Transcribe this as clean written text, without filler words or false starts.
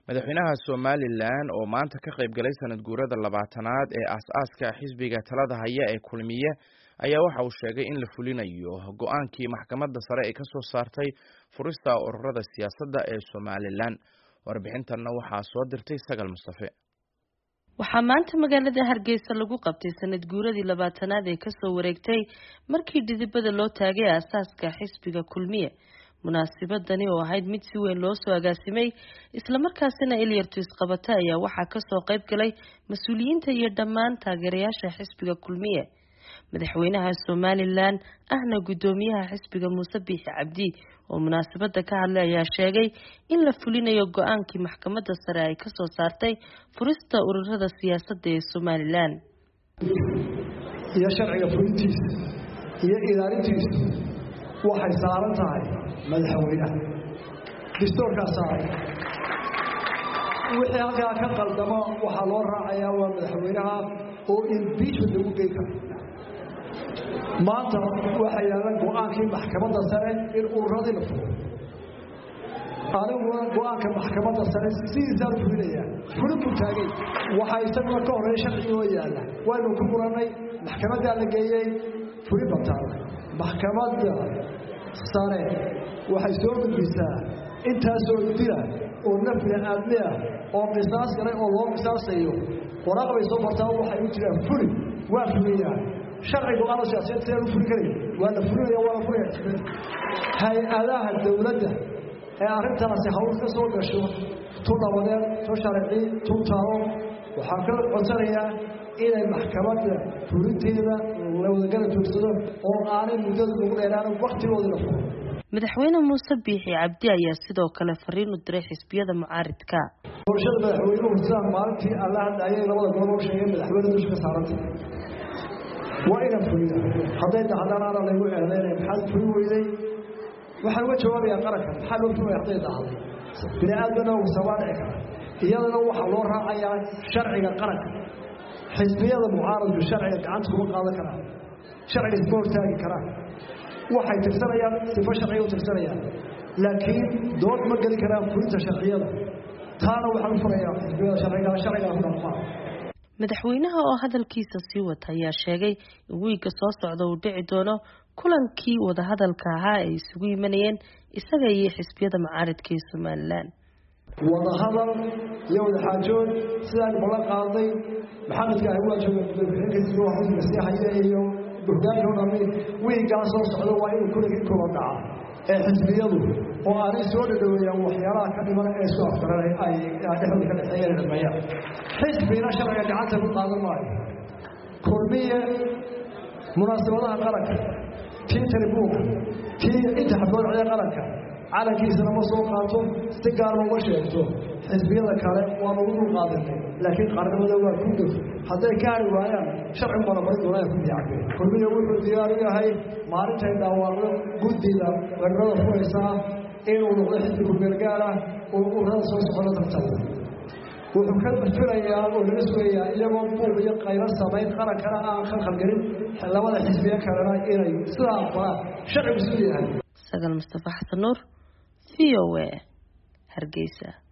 madaxweynaha Somaliland oo maanta ka qayb galay sanad guurada 20aad ee aas-aaska xisbiga talada haya ee kulmiye ayaa waxa uu sheegay in la fulinayo go'aankii maxkamadda sare ee ka soo saartay furista ururada siyaasadda ee Somaliland. Warbixintanna waxaa soo dirtay Sagal Mustafa. waxaa maanta magaalada Hargeysa lagu qabtay sanad guuradii 20aad ee ka soo wareegtay markii didibada loo taagay aasaaska xisbiga kulmiye. munaasabadani oo ahayd mid si weyn loo soo agaasimay isla markaasina Ilyartu isqabata ayaa waxaa ka soo qayb galay mas'uuliyiinta iyo dhammaan taageerayaasha xisbiga kulmiye. madaxweynaha Somaliland ahna gudoomiyaha xisbiga Muuse Biixi Cabdi oo munaasabada ka hadlay ayaa sheegay in la fulinayo go'aankii maxkamadda sare ay ka soo saartay furista ururada siyaasadda ee Somaliland. iyo sharciga fulintiisa iyo ilaalintiisa waxay saaran tahay madaxweynaha dastuurka saaran wixii halkaa ka qaldamo waxaa loo raacayaa waa madaxweynaha oo impeachment lagu geyn karo. maanta waxaa yaalla go'aankii maxkamadda sare in ururadii la furo. aniguna go'aanka maxkamadda sare sidiisaa fulinaya fulin ku taagay waxaa isaguna ka horreeya sharcigi oo yaalla waynu ku murannay maxkamaddaa la geeyey fulin bataala maxkamadda sare waxay soo gudbisaa intaasoo dila oo nafli aadmi ah oo qisaas galay oo loo qisaasayo waraaq bay soo fartaa waxay u jiraan fulin waa fulinayaan sharcigu aan siyaasad soo fulin karin waa la fulinaya waa la fulinaya hay-adaha dawladda ee arrintaasi hawl ka soo gasho tunabadeed soo sharci tuntaaro waxaan ka codsanayaa inay maxkamadda fulinteeda la wadagala joogsado oo aanay muddada ugu dheeraan waqtigooda la furo. madaxweyne Muuse Biixi Cabdi ayaa sidoo kale fariin u diray xisbiyada mucaaridka. bulshada madaxweynuhu sidaan maalintii alla hadlayay labada gobol oo sheegay madaxweyne dusha ka saaranta waa inaan fuliyo hadday dhahdaan ana lagu eedeynay maxaad fulin weyday waxaan uga jawaabayaa qaranka maxaa loo fulay hadday dhahday bini aadamna uu sabaanci kara iyadana waxaa loo raacayaa sharciga qaranka. xisbiyada mucaaradku sharciga gacanta kuma qaadan karaan sharciga isma hortaagi karaan waxay tirsanayaan sifo sharciga u tirsanayaan laakiin dood ma geli karaan fulinta sharciyada taana waxaan u furayaa xisbiyada sharciga ku dhaqmaa. madaxweynaha oo hadalkiisa sii wata ayaa sheegay in wiiga soo socda uu dhici doono kulankii wadahadalka ahaa ay isugu yimanayeen isaga iyo xisbiyada mucaaradka ee Somaliland. wadahadal iyo wadaxaajood sidaan balan qaaday maxamedka ay waajibay gudoomiyaha waxay masiixaya iyo burdaanka dhamay wiiga soo socda waa inuu kulanka koob dhaca ee xisbiyadu oo aanay soo dhaweeyaan waxyaalaha ka dhiman ee soo afkaray ay dhexda ka dhexeeyeen dhamaya xisbina sharciga gacanta ku qaadan maayo. kulmiye munaasabadaha qaranka tiintarbuuka inta xabdoonacda qaranka calankiisana ma soo qaato si gaar looga sheegto xisbiyada kale waa lagu dul qaadanay laakiin qaranimada waa ku dhow hadday ka hari waayaan sharci marmarin doonaa ku diyaacay. kulmiye wuxuu diyaar u yahay maalintay dhawaaqdo guddiga weerarada furaysaa inuu noqdo xisbi ku-meelgaar ah oo ururada soo socda tartamo. wuxuu ka filayaa oo laga sugayaa iyagoo buuq iyo qaylo samayn qarankana aan khalkhalgelin labada xisbiye kalena inay sidaa aqbalaan sharcigu siduu yahay. Sagal Mustafa Xasan Nuur VOA Hargeysa.